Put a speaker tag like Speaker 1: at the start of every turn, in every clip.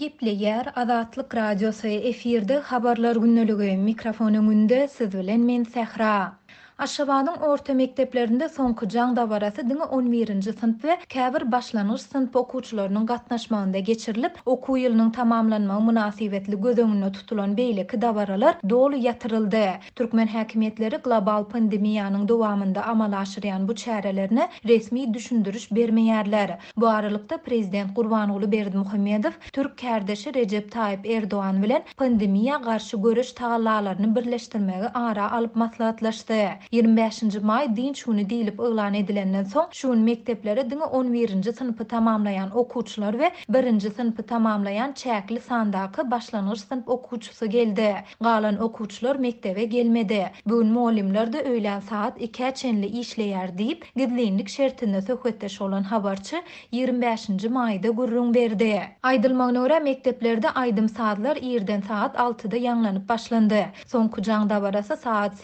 Speaker 1: Gepleýär Azatlyk Radiosu efirde habarlar günneligi mikrofon öňünde siz bilen men Sähra. Aşgabatyň orta mekdeplerinde soňky jaň dabarasy diňe 11-nji synp we käbir başlangyç synp okuwçylarynyň gatnaşmagynda geçirilip, okuw ýylynyň tamamlanmagy münasibetli göz öňünde tutulan beýleki dabaralar dolu ýatyryldy. Türkmen häkimetleri global pandemiýanyň dowamynda amala aşyrýan bu çärelerini resmi düşündürüş bermeýärler. Bu aralykda Prezident Gurbanuly Berdimuhammedow Türk kärdeşi Recep Tayyip Erdoğan bilen pandemiýa garşy görüş tagallalaryny birleşdirmegi ara alyp maslahatlaşdy. 25-nji may dinç güni diýilip öýlan edilenden soň şuň mekteplere diňe 11-nji synpy tamamlayan okuwçylar we 1-nji synpy tamamlayan çäkli sandaky başlangyç synp okuwçysy geldi. Galan okuwçylar mektebe gelmedi. Bugün muallimler de öýlen saat 2 çenli işleýär diýip gidlenlik şertinde söhbetdeş bolan habarçy 25-nji maýda gurrun berdi. Aýdylmagyna görä mekteplerde aýdym saatlar ýerden saat 6-da ýanglanyp başlandy. Soňky jaň dabarasy saat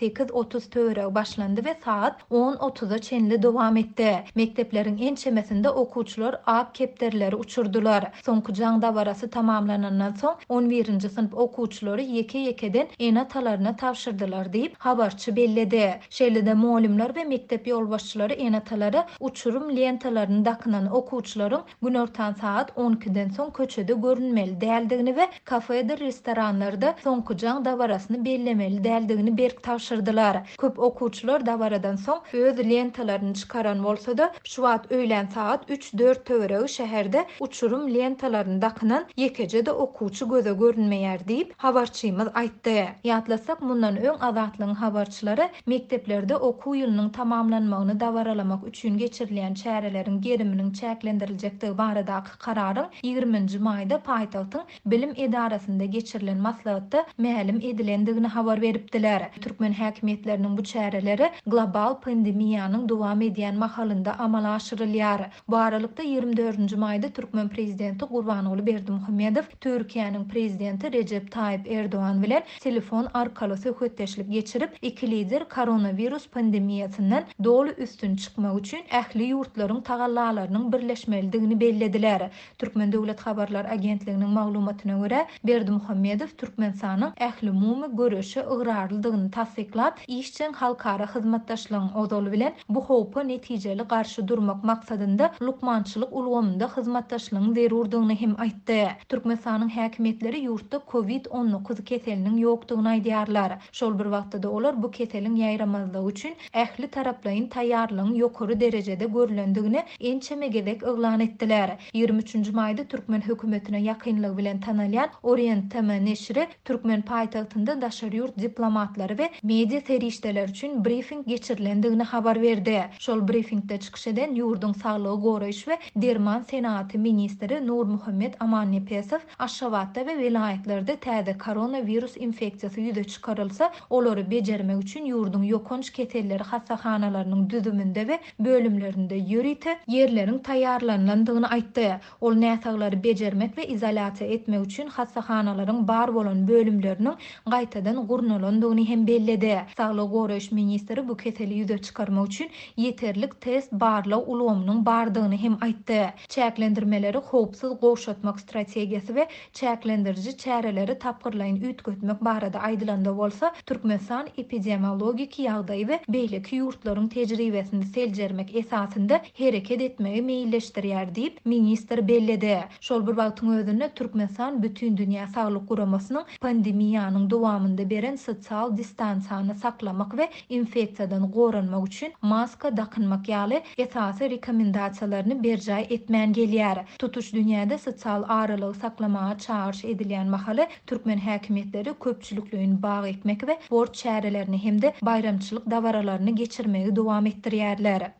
Speaker 1: 8:30 başlandı ve saat 10:30'a çenli dowam etdi. Mektepleriň ençemesinde okuwçylar ak kepterleri uçurdular. Soňky jaň dabarasy tamamlanandan soň 11-nji synp okuwçylary ýeke-ýekeden enatalaryna tapşyrdylar diýip habarçy belledi. Şeýle-de muallimler we mektep ýolbaşçylary enatalary uçurum lentalaryny dakynan okuwçylaryň gün ortan saat 12-den soň köçede görünmeli däldigini we kafede, restoranlarda soňky jaň dabarasyny bellemeli däldigini berk tapşyrdylar. Köp okuwçylar dabaradan soň öz lentalaryny çykaran bolsa-da, şu wagt öýlen saat 3-4 töweregi şäherde uçurum lentalaryny dakynan ýekejede okuwçy göze görünmeýär diýip habarçymyz aýtdy. Ýatlasak mundan öň Azatlygyň habarçylary mekteplerde okuw ýylynyň tamamlanmagyny dabaralamak üçin geçirilýän çäreleriň geriminiň çäklendiriljektigi baradaky kararyň 20-nji maýda paýtagtyň bilim edarasynda geçirilen maslahatda mälim edilendigini habar beripdiler. Türkmen häkimetleriniň bu çäreleri global pandemiýanyň dowam edýän mahalynda amala aşyrylýar. Bu aralykda 24-nji maýda Türkmen prezidenti Gurbanuly Berdimuhammedow Türkiýanyň prezidenti Recep Tayyip Erdoğan bilen telefon arkaly söhbetdeşlik geçirip, iki lider koronavirus pandemiýasynyň dolu üstün çykmak üçin ähli ýurtlaryň tagallalarynyň birleşmelidigini bellediler. Türkmen Döwlet Habarlar Agentliginiň maglumatyna görä, Berdimuhammedow Türkmenistanyň ähli mumy görüşi ıgrarlydygyny tasdiklap, işçiň halkara hyzmatdaşlygyň odaly bilen bu howpa netijeli garşy durmak maksadynda lukmançylyk ulgamynda hyzmatdaşlygyň zerurdygyny hem aýtdy. Türkmenistanyň häkimetleri ýurtda COVID-19 keseliniň ýokdugyny aýdýarlar. Şol bir wagtda olar bu keseliň ýaýramazlygy üçin ähli taraplaryň taýýarlygyň ýokary derejede görülendigini ençemegedek öňlan etdiler. 23-nji maýda Türkmen hökümetine ýakynlygy bilen tanalýan Orient Tema neşri Türkmen paýtagtynda daşary ýurt diplomatlary we media serişdeler üçin briefing geçirilendigini habar berdi. Şol briefingde çykyş eden ýurduň saglygy goraýyş we derman senaty ministri Nurmuhammed Amannepesow Aşgabatda we vilayatlerde täze koronavirus infeksiýasy ýüze çykarylsa, olary bejermek üçin ýurduň ýokunç keselleri hastahanalarynyň düzüminde we bölümlerinde ýörite ýerleriň taýýarlandygyny aýtdy. Ol näsaglary bejermek we izolasiýa etmek üçin hastahanalaryň bar bolan bölümleriniň gaýtadan gurnulandygyny hem belledi. Saglyk goraýyş ministri bu keseli ýüze çykarmak üçin ýeterlik test barlaw ulgamynyň bardygyny hem aýtdy. Çäklendirmeleri howpsuz gowşatmak strategiýasy we çäklendiriji çäreleri tapgyrlaýyn üýtgetmek barada aýdylanda bolsa, Türkmenistan epidemiologik ýagdaý we beýleki ýurtlaryň tejribesini seljermek esasynda hereket etmegi meýilleşdirýär diýip ministr belledi. Şol bir wagtyň özünde Türkmenistan bütün dünýä saglyk guramasynyň pandemiýanyň dowamynda beren sosial distansiýany saklamak we infeksiýadan goranmak üçin maska dakynmak ýaly esasy rekomendasiýalaryny berjäy etmän gelýär. Tutuş dünýäde sosial aralygy saklamaga çağırış edilýän mahaly Türkmen häkimetleri köpçülikliğini bagy ekmek we borç çärelerini hem de bayramçylyk dawaralaryny geçirmegi dowam etdirýärler.